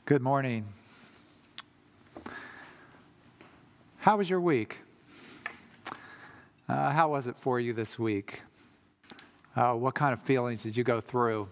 Good morning. How was your week? How was it for you this week? What kind of feelings did you go through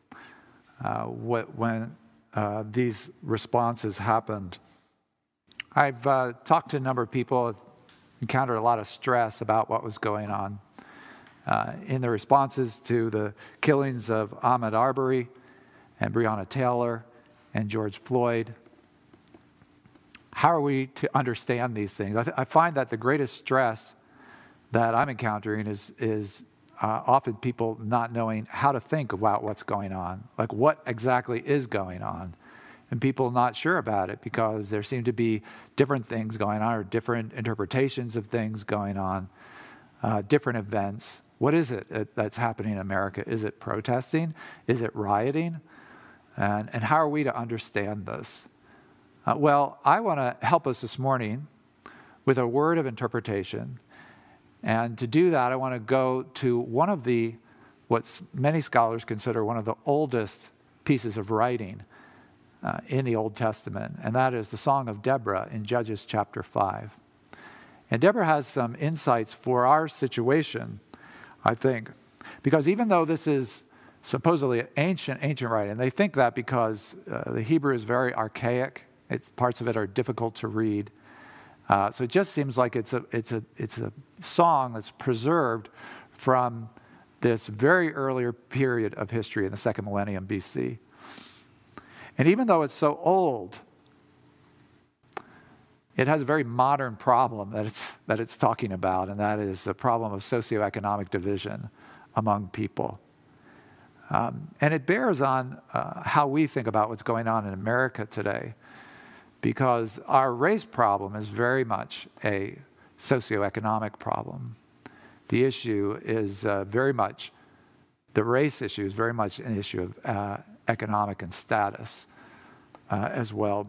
when these responses happened? I've talked to a number of people, I've encountered a lot of stress about what was going on in the responses to the killings of Ahmaud Arbery and Breonna Taylor and George Floyd. How are we to understand these things? I find that the greatest stress that I'm encountering is often people not knowing how to think about what's going on, like what exactly is going on, and people not sure about it because there seem to be different things going on or different interpretations of things going on, different events. What is it that's happening in America? Is it protesting? Is it rioting? And how are we to understand this? Well, I want to help us this morning with a word of interpretation. And to do that, I want to go to one of what many scholars consider one of the oldest pieces of writing in the Old Testament, and that is the Song of Deborah in Judges chapter 5. And Deborah has some insights for our situation, I think, because even though this is supposedly ancient writing, and they think that because the Hebrew is very archaic, parts of it are difficult to read. So it just seems like it's a song that's preserved from this very earlier period of history in the second millennium BC. And even though it's so old, it has a very modern problem that it's talking about, and that is the problem of socioeconomic division among people. And it bears on how we think about what's going on in America today, because our race problem is very much a socioeconomic problem. The issue is the race issue is very much an issue of economic and status as well.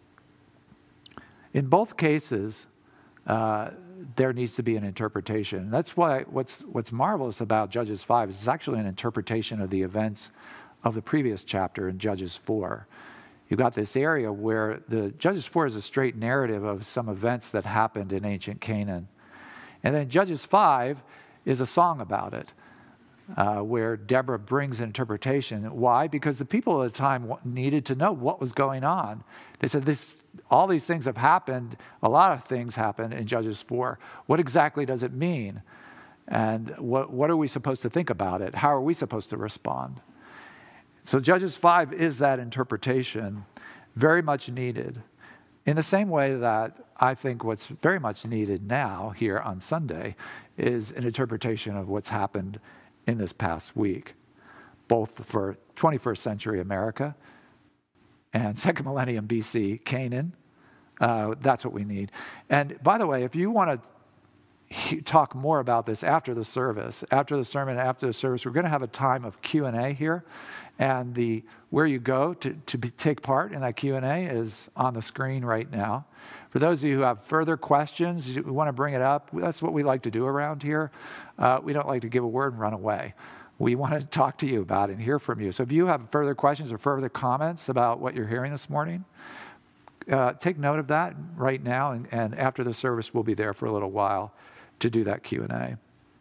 In both cases, there needs to be an interpretation. That's why what's marvelous about Judges 5 is it's actually an interpretation of the events of the previous chapter in Judges 4. You've got this area where the Judges 4 is a straight narrative of some events that happened in ancient Canaan. And then Judges 5 is a song about it, where Deborah brings an interpretation. Why? Because the people at the time needed to know what was going on. They said, all these things have happened, a lot of things happened in Judges 4. What exactly does it mean? And what are we supposed to think about it? How are we supposed to respond? So Judges 5 is that interpretation, very much needed. In the same way that I think what's very much needed now here on Sunday is an interpretation of what's happened in this past week, both for 21st century America and second millennium BC Canaan. That's what we need. And by the way, if you want to talk more about this after the service, after the sermon, after the service, we're going to have a time of Q&A here. And where you go to take part in that Q&A is on the screen right now. For those of you who have further questions, you want to bring it up, that's what we like to do around here. We don't like to give a word and run away. We want to talk to you about it and hear from you. So if you have further questions or further comments about what you're hearing this morning, take note of that right now, and after the service, we'll be there for a little while to do that Q&A.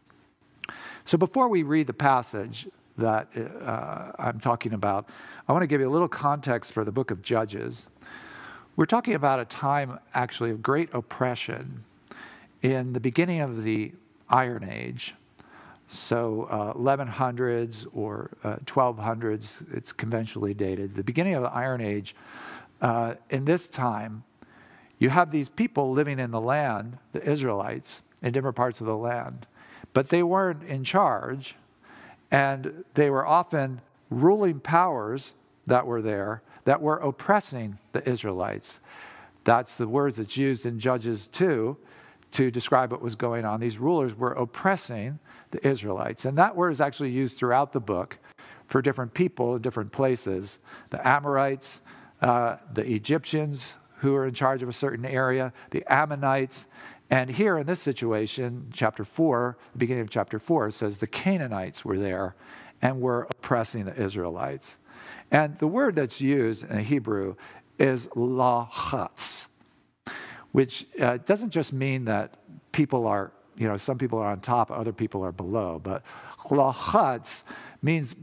So before we read the passage that I'm talking about, I want to give you a little context for the book of Judges. We're talking about a time, actually, of great oppression in the beginning of the Iron Age. So 1100s or 1200s, it's conventionally dated. The beginning of the Iron Age, in this time, you have these people living in the land, the Israelites, in different parts of the land. But they weren't in charge, and they were often ruling powers that were there that were oppressing the Israelites. That's the words that's used in Judges 2 to describe what was going on. These rulers were oppressing the Israelites. And that word is actually used throughout the book for different people in different places. The Amorites, the Egyptians who were in charge of a certain area, the Ammonites. And here in this situation, chapter 4, the beginning of chapter 4, it says the Canaanites were there and were oppressing the Israelites. And the word that's used in Hebrew is lachatz, which doesn't just mean that people are, some people are on top, other people are below, but lachatz means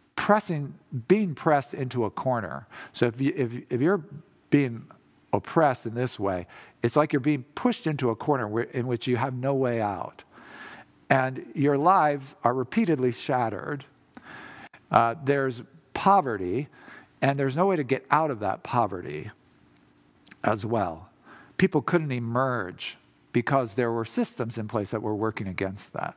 being pressed into a corner. So if you're being oppressed in this way, it's like you're being pushed into a corner in which you have no way out. And your lives are repeatedly shattered. There's poverty, and there's no way to get out of that poverty as well. People couldn't emerge because there were systems in place that were working against that.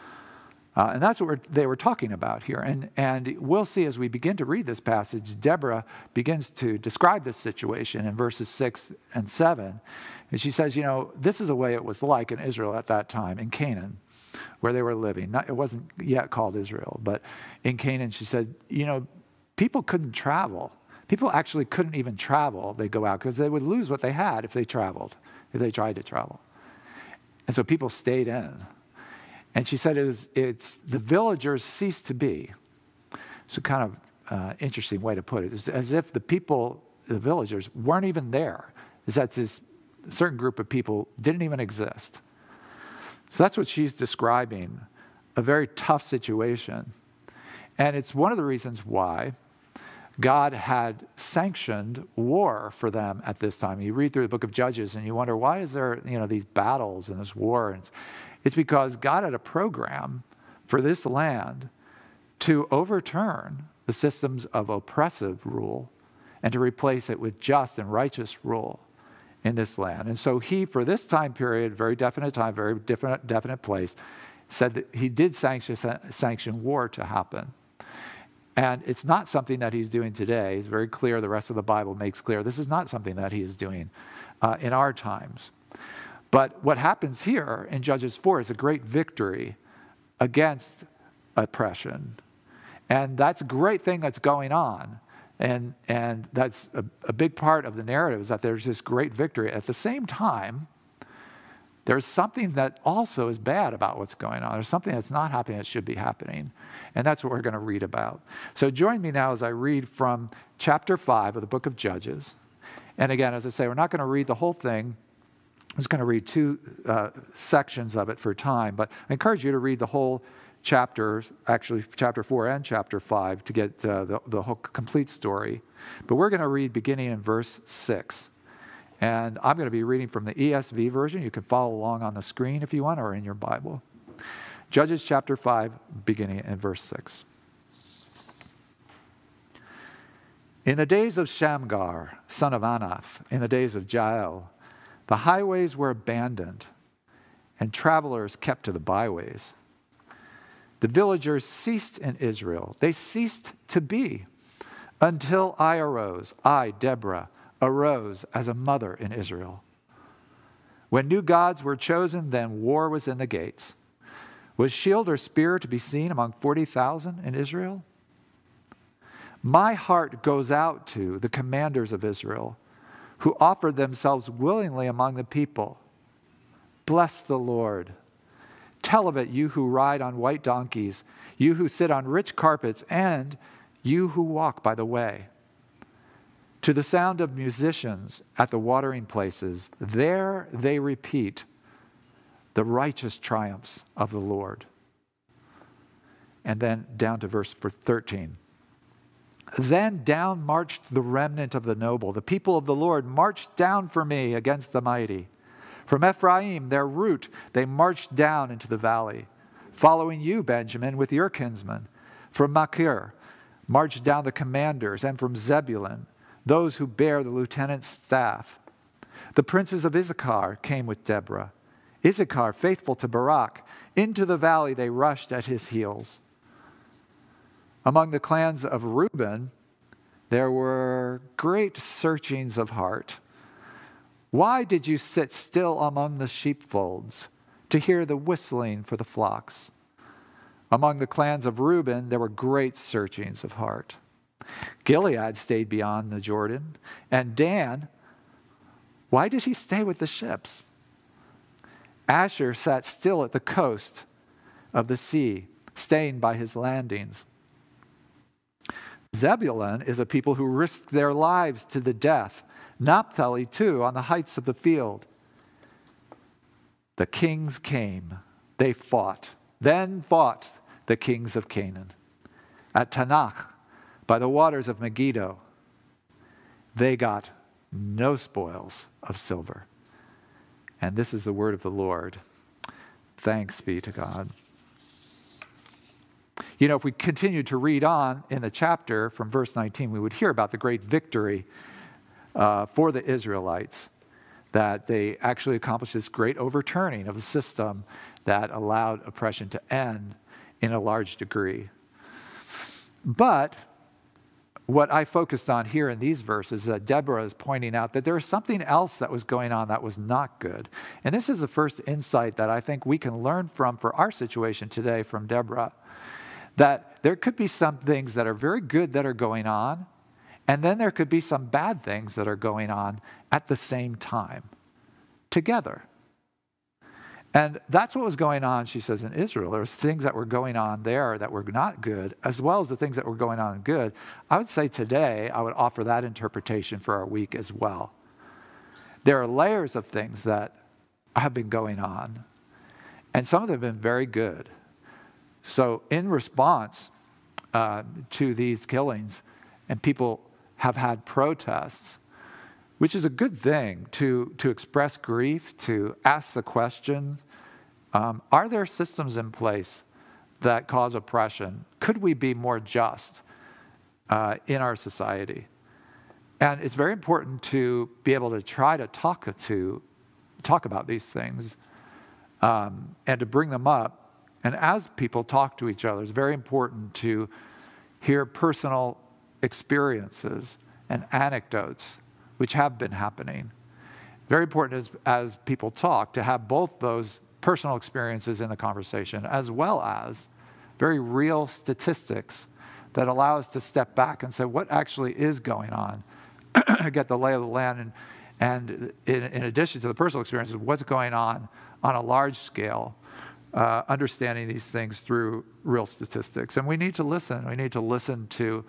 And that's what they were talking about here. And we'll see as we begin to read this passage, Deborah begins to describe this situation in verses 6 and 7. And she says, this is the way it was like in Israel at that time, in Canaan, where they were living. It wasn't yet called Israel, but in Canaan, she said, people couldn't travel. People actually couldn't even travel. They go out because they would lose what they had if they traveled, if they tried to travel. And so people stayed in. And she said it's the villagers ceased to be. It's a kind of interesting way to put it. It's as if the people, the villagers, weren't even there. It's that this certain group of people didn't even exist. So that's what she's describing, a very tough situation. And it's one of the reasons why God had sanctioned war for them at this time. You read through the book of Judges and you wonder, why is there these battles and this war? And it's because God had a program for this land to overturn the systems of oppressive rule and to replace it with just and righteous rule in this land. And so he, for this time period, very definite time, very definite place, said that he did sanction war to happen. And it's not something that he's doing today. It's very clear. The rest of the Bible makes clear this is not something that he is doing in our times. But what happens here in Judges 4 is a great victory against oppression. And that's a great thing that's going on. And that's a big part of the narrative, is that there's this great victory. At the same time, there's something that also is bad about what's going on. There's something that's not happening that should be happening. And that's what we're going to read about. So join me now as I read from chapter 5 of the book of Judges. And again, as I say, we're not going to read the whole thing. I'm just going to read two sections of it for time, but I encourage you to read the whole chapter, actually chapter 4 and chapter 5, to get the whole complete story. But we're going to read beginning in verse 6. And I'm going to be reading from the ESV version. You can follow along on the screen if you want, or in your Bible. Judges chapter 5, beginning in verse 6. In the days of Shamgar, son of Anath, in the days of Jael, the highways were abandoned, and travelers kept to the byways. The villagers ceased in Israel. They ceased to be until I arose. I, Deborah, arose as a mother in Israel. When new gods were chosen, then war was in the gates. Was shield or spear to be seen among 40,000 in Israel? My heart goes out to the commanders of Israel, who offered themselves willingly among the people. Bless the Lord. Tell of it, you who ride on white donkeys, you who sit on rich carpets, and you who walk by the way. To the sound of musicians at the watering places, there they repeat the righteous triumphs of the Lord. And then down to verse 13. Then down marched the remnant of the noble. The people of the Lord marched down for me against the mighty. From Ephraim, their root, they marched down into the valley. Following you, Benjamin, with your kinsmen. From Machir marched down the commanders, and from Zebulun, those who bear the lieutenant's staff. The princes of Issachar came with Deborah. Issachar, faithful to Barak, into the valley they rushed at his heels. Among the clans of Reuben, there were great searchings of heart. Why did you sit still among the sheepfolds to hear the whistling for the flocks? Among the clans of Reuben, there were great searchings of heart. Gilead stayed beyond the Jordan. And Dan, why did he stay with the ships? Asher sat still at the coast of the sea, staying by his landings. Zebulun is a people who risked their lives to the death. Naphtali, too, on the heights of the field. The kings came. They fought. Then fought the kings of Canaan. At Tanakh, by the waters of Megiddo, they got no spoils of silver. And this is the word of the Lord. Thanks be to God. You know, if we continue to read on in the chapter from verse 19, we would hear about the great victory for the Israelites, that they actually accomplished this great overturning of the system that allowed oppression to end in a large degree. But what I focused on here in these verses is that Deborah is pointing out that there was something else that was going on that was not good. And this is the first insight that I think we can learn from for our situation today from Deborah, that there could be some things that are very good that are going on, and then there could be some bad things that are going on at the same time, together. And that's what was going on, she says, in Israel. There were things that were going on there that were not good, as well as the things that were going on good. I would say today, I would offer that interpretation for our week as well. There are layers of things that have been going on, and some of them have been very good. So in response to these killings, and people have had protests, which is a good thing to express grief, to ask the question, are there systems in place that cause oppression? Could we be more just in our society? And it's very important to be able to try to talk about these things and to bring them up. And as people talk to each other, it's very important to hear personal experiences and anecdotes which have been happening. Very important as people talk to have both those personal experiences in the conversation as well as very real statistics that allow us to step back and say what actually is going on, get the lay of the land, and in addition to the personal experiences, what's going on a large scale, understanding these things through real statistics. And we need to listen. We need to listen to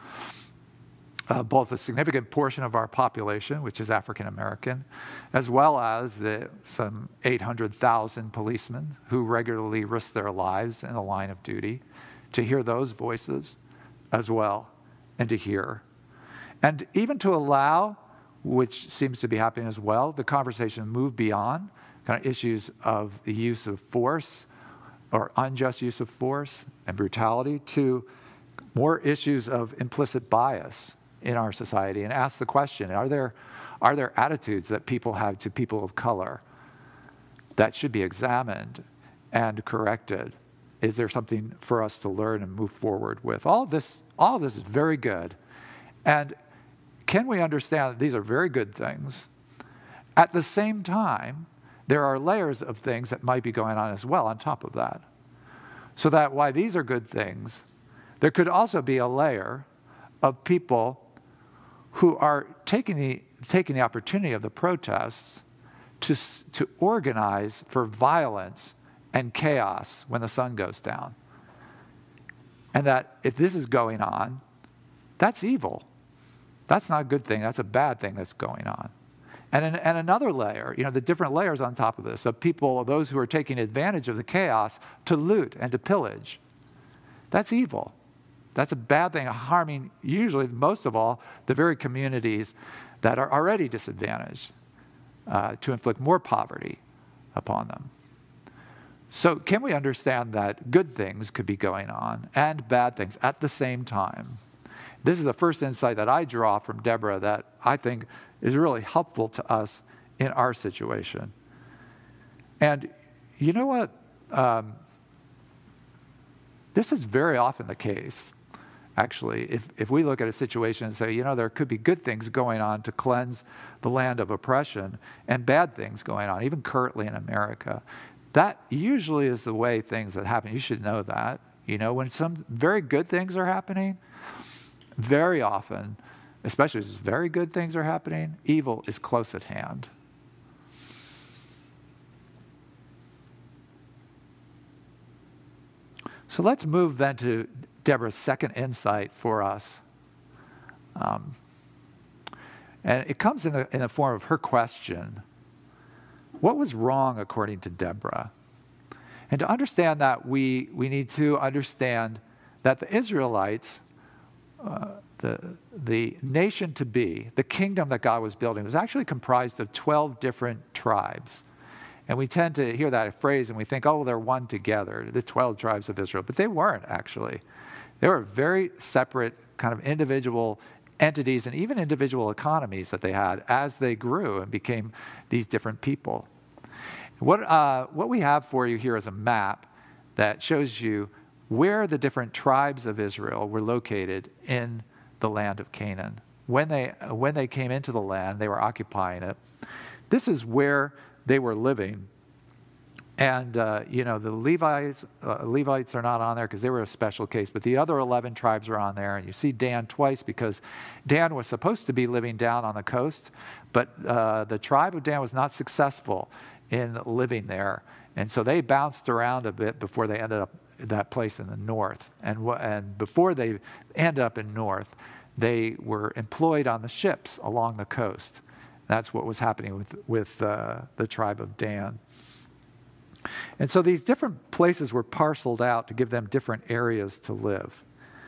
both a significant portion of our population, which is African American, as well as some 800,000 policemen who regularly risk their lives in the line of duty, to hear those voices as well, and to hear. And even to allow, which seems to be happening as well, the conversation move beyond kind of issues of the use of force or unjust use of force and brutality to more issues of implicit bias in our society, and ask the question, are there attitudes that people have to people of color that should be examined and corrected? Is there something for us to learn and move forward with? All of this is very good. And can we understand that these are very good things? At the same time, there are layers of things that might be going on as well on top of that. So that while these are good things, there could also be a layer of people who are taking the opportunity of the protests to organize for violence and chaos when the sun goes down. And that if this is going on, that's evil. That's not a good thing. That's a bad thing that's going on. And another layer, the different layers on top of this, of people, those who are taking advantage of the chaos to loot and to pillage. That's evil. That's a bad thing, harming usually, most of all, the very communities that are already disadvantaged, to inflict more poverty upon them. So can we understand that good things could be going on and bad things at the same time? This is the first insight that I draw from Deborah that I think is really helpful to us in our situation. And you know what? This is very often the case. Actually, if we look at a situation and say, there could be good things going on to cleanse the land of oppression and bad things going on, even currently in America, that usually is the way things that happen. You should know that. When some very good things are happening, very often, especially as very good things are happening, evil is close at hand. So let's move then to Deborah's second insight for us. And it comes in the form of her question, what was wrong according to Deborah? And to understand that, we need to understand that the Israelites, the nation to be, the kingdom that God was building, was actually comprised of 12 different tribes. And we tend to hear that phrase and we think, oh, well, they're one together, the 12 tribes of Israel. But they weren't, actually. They were very separate kind of individual entities and even individual economies that they had as they grew and became these different people. What we have for you here is a map that shows you where the different tribes of Israel were located in the land of Canaan. When they came into the land, they were occupying it. This is where they were living. And, the Levites are not on there because they were a special case, but the other 11 tribes are on there. And you see Dan twice because Dan was supposed to be living down on the coast, but the tribe of Dan was not successful in living there. And so they bounced around a bit before they ended up at that place in the north. And before they ended up in north, they were employed on the ships along the coast. That's what was happening with the tribe of Dan. And so these different places were parceled out to give them different areas to live.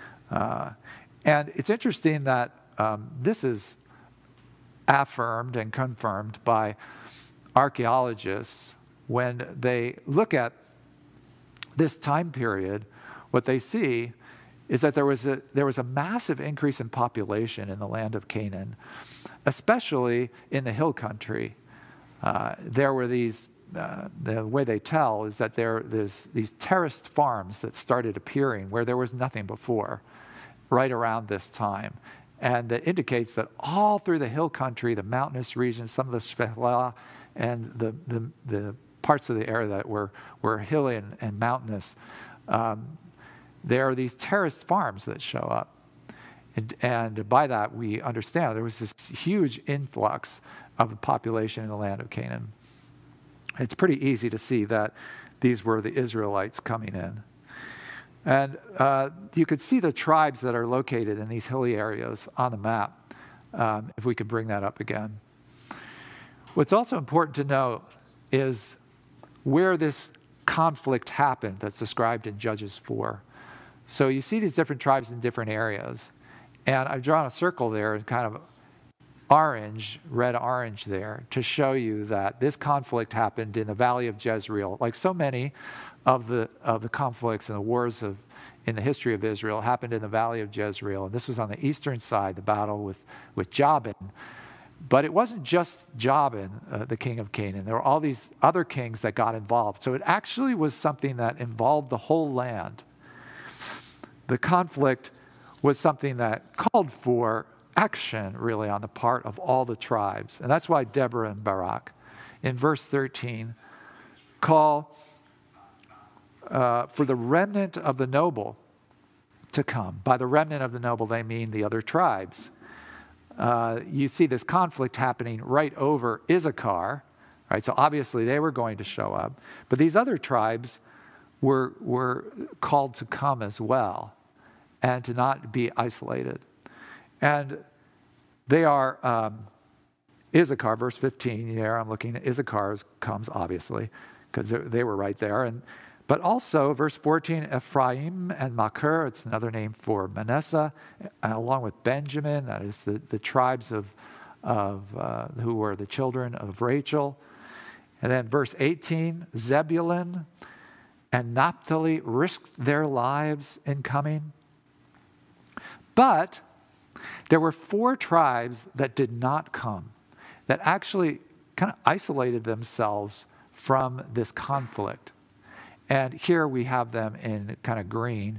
And it's interesting that this is affirmed and confirmed by archaeologists. When they look at this time period, what they see is that there was a massive increase in population in the land of Canaan, especially in the hill country. There were these, the way they tell is that there's these terraced farms that started appearing where there was nothing before, right around this time. And that indicates that all through the hill country, the mountainous regions, some of the Shephelah, and the parts of the area that were hilly and mountainous, there are these terraced farms that show up. And by that, we understand there was this huge influx of the population in the land of Canaan. It's pretty easy to see that these were the Israelites coming in. And you could see the tribes that are located in these hilly areas on the map, if we could bring that up again. What's also important to note is where this conflict happened that's described in Judges 4. So you see these different tribes in different areas. And I've drawn a circle there in kind of orange, red orange there, to show you that this conflict happened in the Valley of Jezreel. Like so many of the conflicts and the wars in the history of Israel happened in the Valley of Jezreel. And this was on the eastern side, the battle with Jabin. But it wasn't just Jabin, the king of Canaan. There were all these other kings that got involved. So it actually was something that involved the whole land. The conflict was something that called for action, really, on the part of all the tribes. And that's why Deborah and Barak, in verse 13, call for the remnant of the noble to come. By the remnant of the noble, they mean the other tribes. You see this conflict happening right over Issachar, right? So obviously they were going to show up. But these other tribes were called to come as well and to not be isolated. And they are Issachar, verse 15 there, I'm looking at Issachar comes, obviously, because they were right there. But also, verse 14, Ephraim and Machir, it's another name for Manasseh, along with Benjamin, that is the tribes of who were the children of Rachel. And then verse 18, Zebulun and Naphtali risked their lives in coming. But there were 4 tribes that did not come, that actually kind of isolated themselves from this conflict. And here we have them in kind of green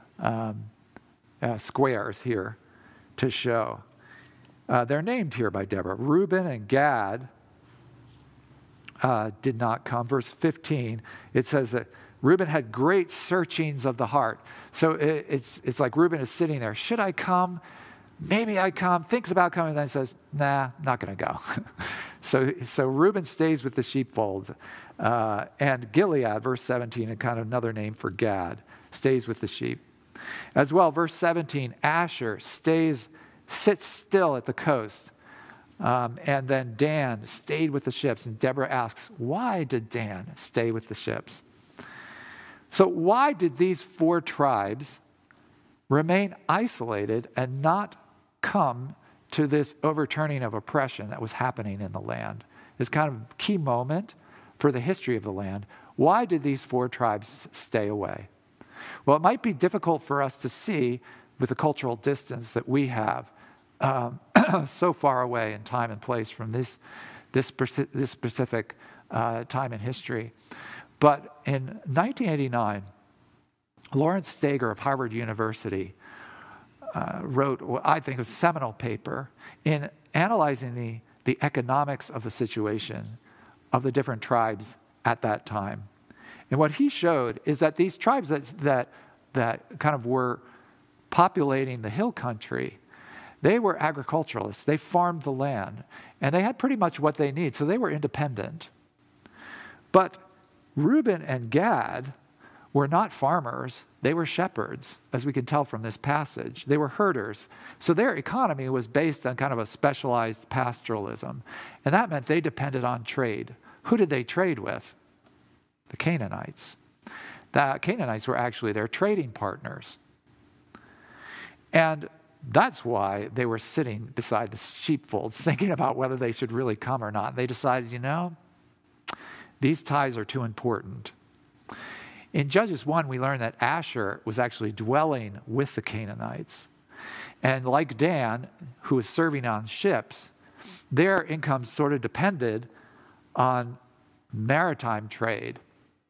squares here to show. They're named here by Deborah. Reuben and Gad did not come. Verse 15, it says that Reuben had great searchings of the heart. So it's like Reuben is sitting there. Should I come? Maybe I come. Thinks about coming, then says, nah, not going to go. So Reuben stays with the sheepfolds. And Gilead, verse 17, and kind of another name for Gad, stays with the sheep. As well, verse 17, Asher stays sit still at the coast. And then Dan stayed with the ships. And Deborah asks, why did Dan stay with the ships? So why did these 4 tribes remain isolated and not come to this overturning of oppression that was happening in the land? This kind of key moment for the history of the land. Why did these 4 tribes stay away? Well, it might be difficult for us to see with the cultural distance that we have so far away in time and place from this specific time in history. But in 1989, Lawrence Stager of Harvard University wrote what I think was a seminal paper in analyzing the economics of the situation of the different tribes at that time. And what he showed is that these tribes that kind of were populating the hill country, they were agriculturalists. They farmed the land, and they had pretty much what they need, so they were independent. But Reuben and Gad were not farmers. They were shepherds, as we can tell from this passage. They were herders. So their economy was based on kind of a specialized pastoralism. And that meant they depended on trade. Who did they trade with? The Canaanites. The Canaanites were actually their trading partners. And that's why they were sitting beside the sheepfolds, thinking about whether they should really come or not. They decided, these ties are too important. In Judges 1, we learn that Asher was actually dwelling with the Canaanites. And like Dan, who was serving on ships, their income sort of depended on maritime trade.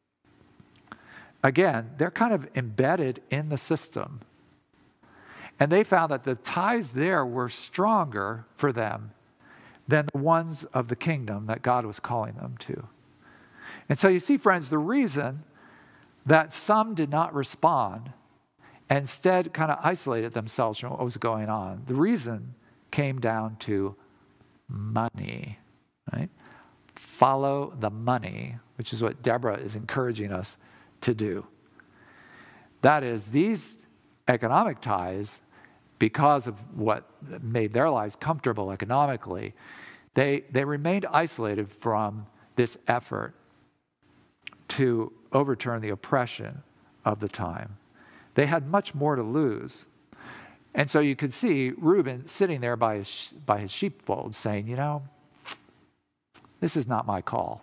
Again, they're kind of embedded in the system. And they found that the ties there were stronger for them than the ones of the kingdom that God was calling them to. And so you see, friends, the reason that some did not respond and instead kind of isolated themselves from what was going on, the reason came down to money, right? Follow the money, which is what Deborah is encouraging us to do. That is, these economic ties, because of what made their lives comfortable economically, they remained isolated from this effort to overturn the oppression of the time. They had much more to lose. And so you could see Reuben sitting there by his sheepfold saying, this is not my call.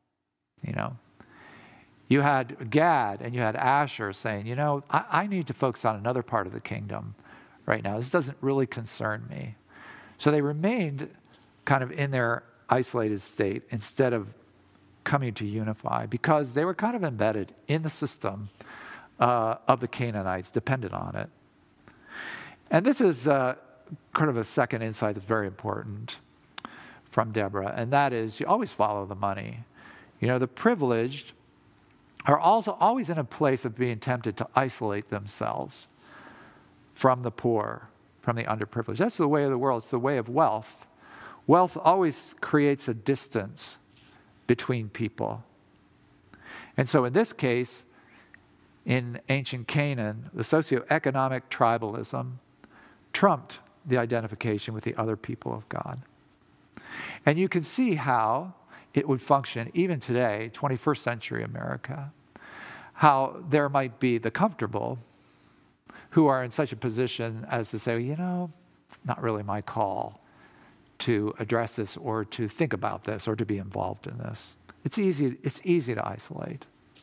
You had Gad and you had Asher saying, I need to focus on another part of the kingdom right now. This doesn't really concern me. So they remained kind of in their isolated state instead of coming to unify, because they were kind of embedded in the system of the Canaanites, dependent on it. And this is kind of a second insight that's very important from Deborah, and that is you always follow the money. The privileged are also always in a place of being tempted to isolate themselves from the poor, from the underprivileged. That's the way of the world. It's the way of wealth. Wealth always creates a distance between people. And so in this case, in ancient Canaan, the socioeconomic tribalism trumped the identification with the other people of God. And you can see how it would function even today, 21st century America, how there might be the comfortable who are in such a position as to say, not really my call to address this or to think about this or to be involved in this. It's easy to isolate.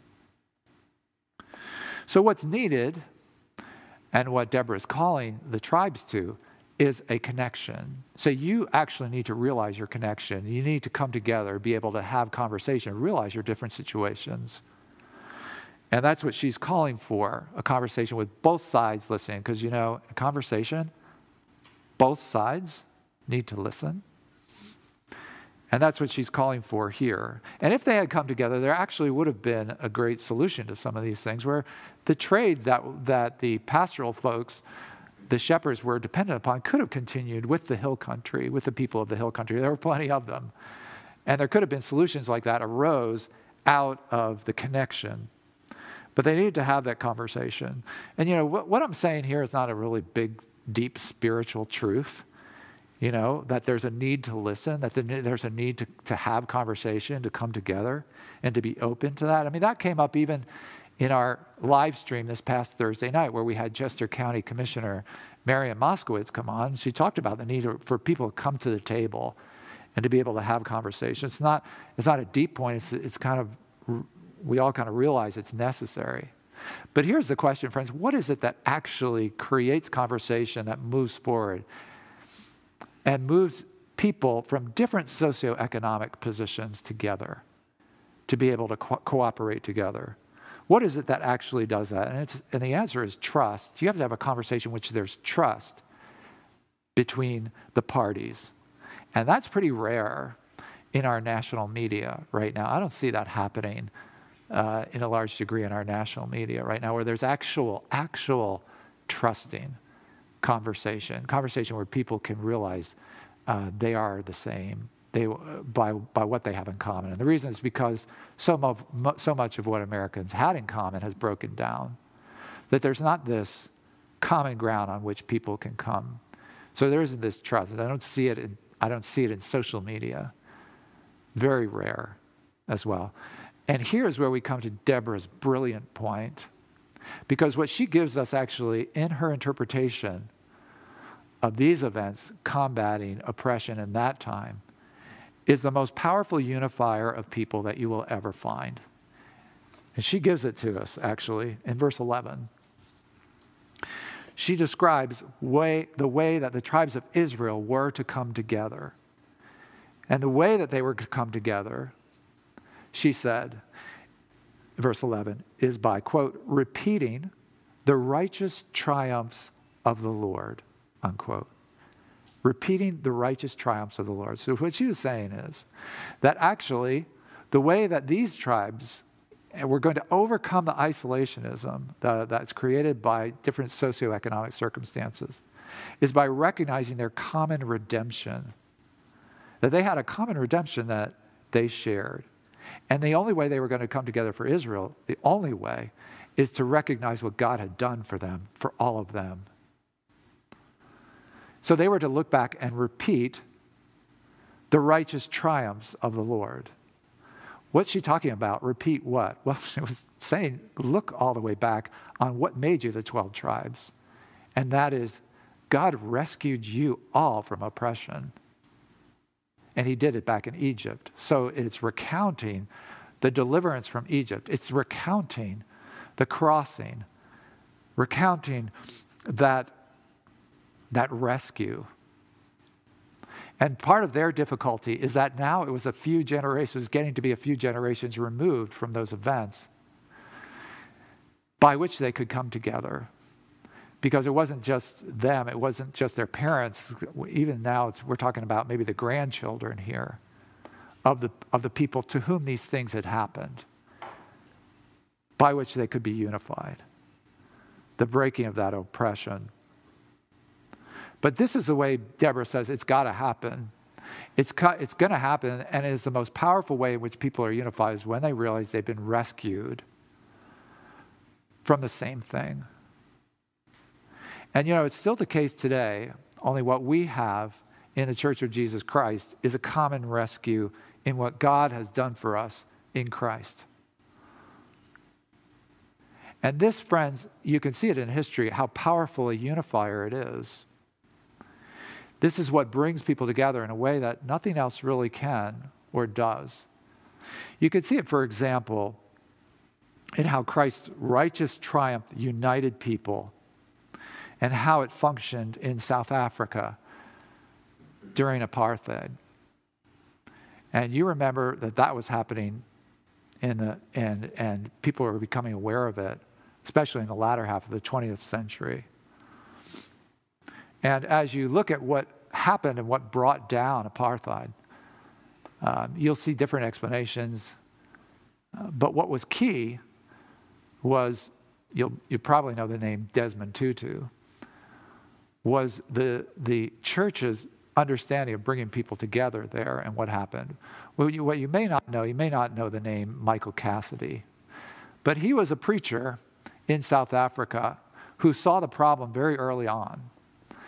So what's needed, and what Deborah is calling the tribes to, is a connection. So you actually need to realize your connection. You need to come together, be able to have conversation, realize your different situations. And that's what she's calling for, a conversation with both sides listening. Because, a conversation, both sides need to listen. And that's what she's calling for here. And if they had come together, there actually would have been a great solution to some of these things, where the trade that the pastoral folks, the shepherds, were dependent upon could have continued with the hill country, with the people of the hill country. There were plenty of them. And there could have been solutions like that arose out of the connection. But they needed to have that conversation. And what I'm saying here is not a really big deep spiritual truth, you know, that there's a need to listen, that there's a need to have conversation, to come together and to be open to that. I mean, that came up even in our live stream this past Thursday night where we had Chester County Commissioner Marian Moskowitz come on. She talked about the need for people to come to the table and to be able to have conversations. It's not a deep point. It's kind of, we all kind of realize it's necessary. But here's the question, friends. What is it that actually creates conversation that moves forward and moves people from different socioeconomic positions together to be able to cooperate together? What is it that actually does that? And the answer is trust. You have to have a conversation in which there's trust between the parties. And that's pretty rare in our national media right now. I don't see that happening in a large degree in our national media right now, where there's actual trusting conversation where people can realize they are the same by what they have in common. And the reason is because so much of what Americans had in common has broken down, that there's not this common ground on which people can come. So there isn't this trust. I don't see it in social media. Very rare as well. And here's where we come to Deborah's brilliant point, because what she gives us actually in her interpretation of these events combating oppression in that time is the most powerful unifier of people that you will ever find. And she gives it to us actually in verse 11. She describes the way that the tribes of Israel were to come together. And the way that they were to come together, she said, verse 11, is by, quote, repeating the righteous triumphs of the Lord, unquote. Repeating the righteous triumphs of the Lord. So what she was saying is that actually the way that these tribes were going to overcome the isolationism that's created by different socioeconomic circumstances is by recognizing their common redemption, that they had a common redemption that they shared. And the only way they were going to come together for Israel, the only way, is to recognize what God had done for them, for all of them. So they were to look back and repeat the righteous triumphs of the Lord. What's she talking about? Repeat what? Well, she was saying, look all the way back on what made you the 12 tribes. And that is, God rescued you all from oppression. And he did it back in Egypt. So it's recounting the deliverance from Egypt. It's recounting the crossing, recounting that rescue. And part of their difficulty is that now it was getting to be a few generations removed from those events by which they could come together. Because it wasn't just them, it wasn't just their parents. Even now, we're talking about maybe the grandchildren here of the people to whom these things had happened, by which they could be unified. The breaking of that oppression. But this is the way Deborah says it's got to happen. It's going to happen, and it is the most powerful way in which people are unified is when they realize they've been rescued from the same thing. And you know, it's still the case today, only what we have in the Church of Jesus Christ is a common rescue in what God has done for us in Christ. And this, friends, you can see it in history, how powerful a unifier it is. This is what brings people together in a way that nothing else really can or does. You can see it, for example, in how Christ's righteous triumph united people and how it functioned in South Africa during apartheid. And you remember that was happening and people were becoming aware of it, especially in the latter half of the 20th century. And as you look at what happened and what brought down apartheid, you'll see different explanations. But what was key was, you probably know the name Desmond Tutu, was the church's understanding of bringing people together there and what happened. What you may not know the name Michael Cassidy, but he was a preacher in South Africa who saw the problem very early on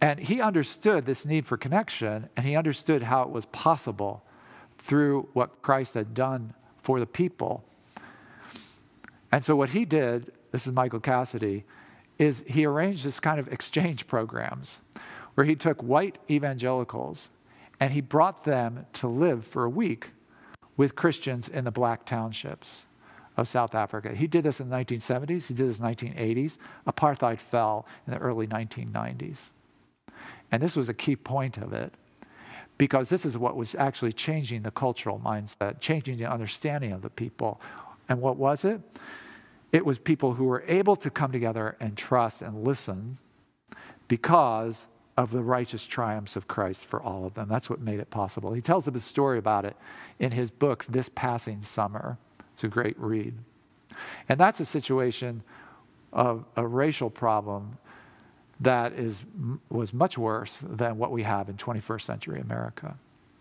And he understood this need for connection, and he understood how it was possible through what Christ had done for the people. And so what he did, this is Michael Cassidy, is he arranged this kind of exchange programs where he took white evangelicals and he brought them to live for a week with Christians in the black townships of South Africa. He did this in the 1970s. He did this in the 1980s. Apartheid fell in the early 1990s. And this was a key point of it, because this is what was actually changing the cultural mindset, changing the understanding of the people. And what was it? It was people who were able to come together and trust and listen because of the righteous triumphs of Christ for all of them. That's what made it possible. He tells a story about it in his book, This Passing Summer. It's a great read. And that's a situation of a racial problem that was much worse than what we have in 21st century America.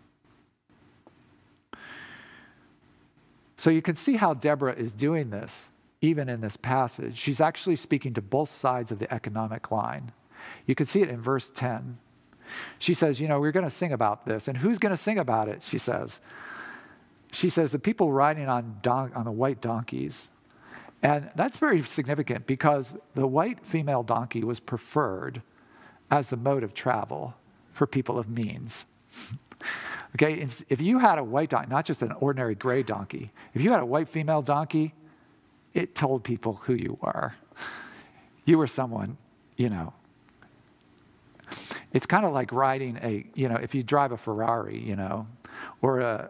So you can see how Deborah is doing this, even in this passage. She's actually speaking to both sides of the economic line. You can see it in verse 10. She says, you know, we're going to sing about this. And who's going to sing about it, she says. She says, the people riding on the white donkeys. And that's very significant because the white female donkey was preferred as the mode of travel for people of means. Okay, if you had a white donkey, not just an ordinary gray donkey, if you had a white female donkey, it told people who you were. You were someone, you know. It's kind of like riding if you drive a Ferrari, you know, or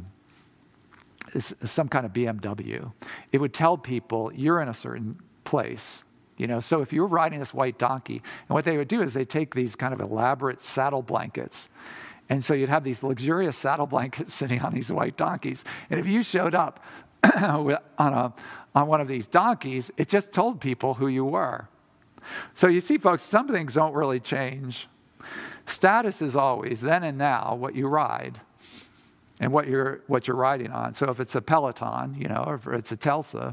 some kind of BMW, it would tell people you're in a certain place, you know. So if you were riding this white donkey, and what they would do is they take these kind of elaborate saddle blankets, and so you'd have these luxurious saddle blankets sitting on these white donkeys. And if you showed up on one of these donkeys, it just told people who you were. So you see, folks, some things don't really change. Status is always then and now what you ride and what you're riding on. So if it's a Peloton, you know, or if it's a Tesla,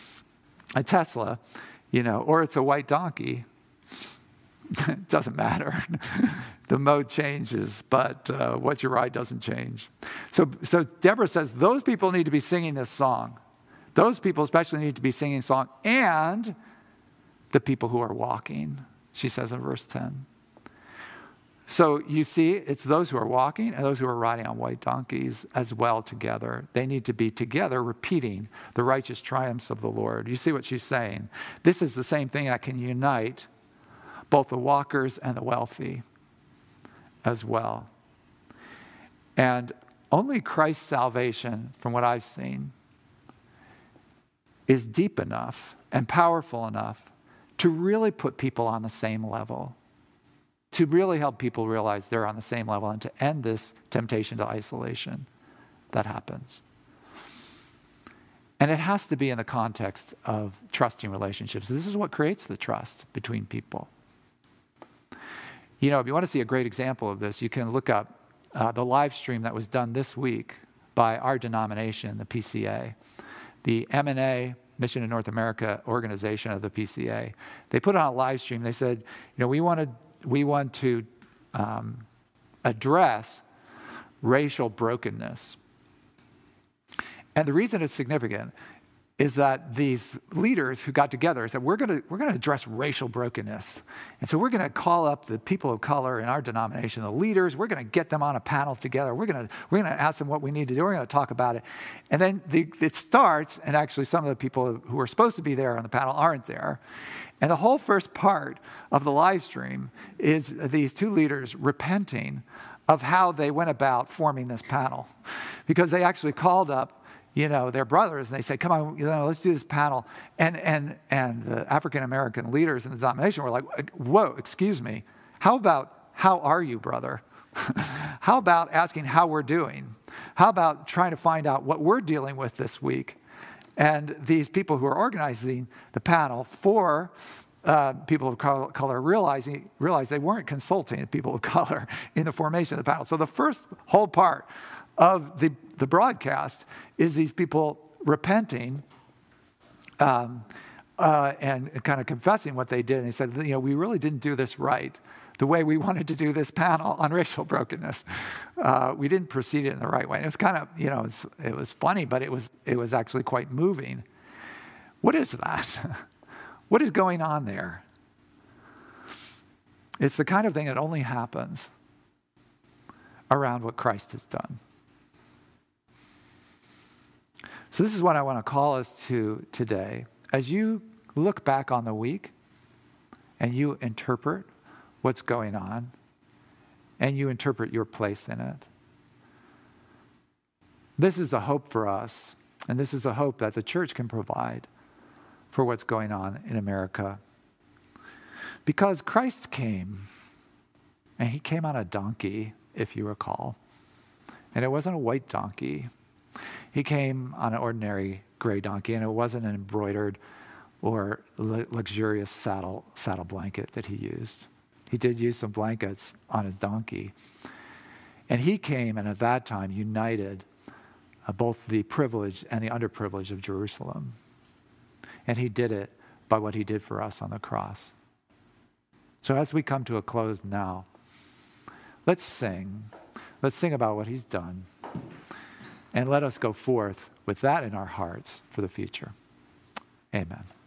you know, or it's a white donkey, it doesn't matter. The mode changes, but what you ride doesn't change. So Deborah says those people need to be singing this song. Those people especially need to be singing a song, and the people who are walking, she says in verse 10. So you see, it's those who are walking and those who are riding on white donkeys as well together. They need to be together repeating the righteous triumphs of the Lord. You see what she's saying? This is the same thing that can unite both the walkers and the wealthy as well. And only Christ's salvation, from what I've seen, is deep enough and powerful enough to really put people on the same level, to really help people realize they're on the same level, and to end this temptation to isolation that happens. And it has to be in the context of trusting relationships. This is what creates the trust between people. You know, if you want to see a great example of this, you can look up the live stream that was done this week by our denomination, the PCA. The M&A, Mission to North America organization of the PCA. They put on a live stream. They said, you know, we want to address racial brokenness. And the reason it's significant is that these leaders who got together said, we're going to address racial brokenness. And so we're going to call up the people of color in our denomination, the leaders. We're going to get them on a panel together. We're going to ask them what we need to do. We're going to talk about it. And then it starts, and actually some of the people who are supposed to be there on the panel aren't there. And the whole first part of the live stream is these two leaders repenting of how they went about forming this panel. Because they actually called up, you know, their brothers, and they said, come on, you know, let's do this panel. And the African-American leaders in the denomination were like, whoa, excuse me. How are you, brother? How about asking how we're doing? How about trying to find out what we're dealing with this week? And these people who are organizing the panel for people of color realized they weren't consulting people of color in the formation of the panel. So the first whole part of the broadcast is these people repenting and kind of confessing what they did. And they said, you know, we really didn't do this right. the way we wanted to do this panel on racial brokenness. We didn't proceed it in the right way. And it was kind of, it was funny, but it was actually quite moving. What is that? What is going on there? It's the kind of thing that only happens around what Christ has done. So this is what I want to call us to today. As you look back on the week and you interpret what's going on and you interpret your place in it, this is a hope for us, and this is a hope that the church can provide for what's going on in America. Because Christ came, and he came on a donkey, if you recall. And it wasn't a white donkey. He came on an ordinary gray donkey, and it wasn't an embroidered or luxurious saddle blanket that he used. He did use some blankets on his donkey. And he came, and at that time united both the privileged and the underprivileged of Jerusalem. And he did it by what he did for us on the cross. So as we come to a close now, let's sing. Let's sing about what he's done. And let us go forth with that in our hearts for the future. Amen.